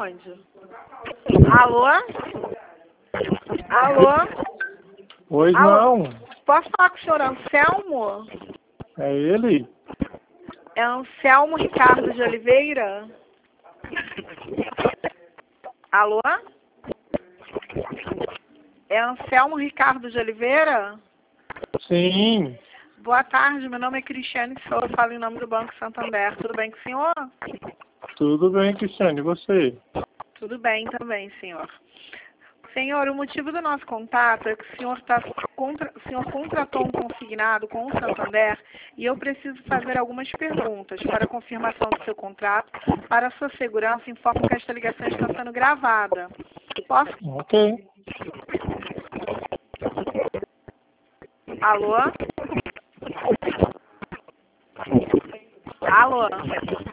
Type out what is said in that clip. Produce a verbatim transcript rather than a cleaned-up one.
onde? Alô? Alô? Oi, Alô? não. Posso falar com o senhor Anselmo? É ele? É Anselmo Ricardo de Oliveira? Alô? É Anselmo Ricardo de Oliveira? Sim. Boa tarde, meu nome é Cristiane Souza, falo em nome do Banco Santander. Tudo bem com o senhor? Tudo bem, Cristiane, e você? Tudo bem também, senhor. Senhor, o motivo do nosso contato é que o senhor, tá contra... o senhor contratou um consignado com o Santander e eu preciso fazer algumas perguntas para a confirmação do seu contrato. Para a sua segurança, informo que esta ligação está sendo gravada. Posso? Ok. Alô? Alô?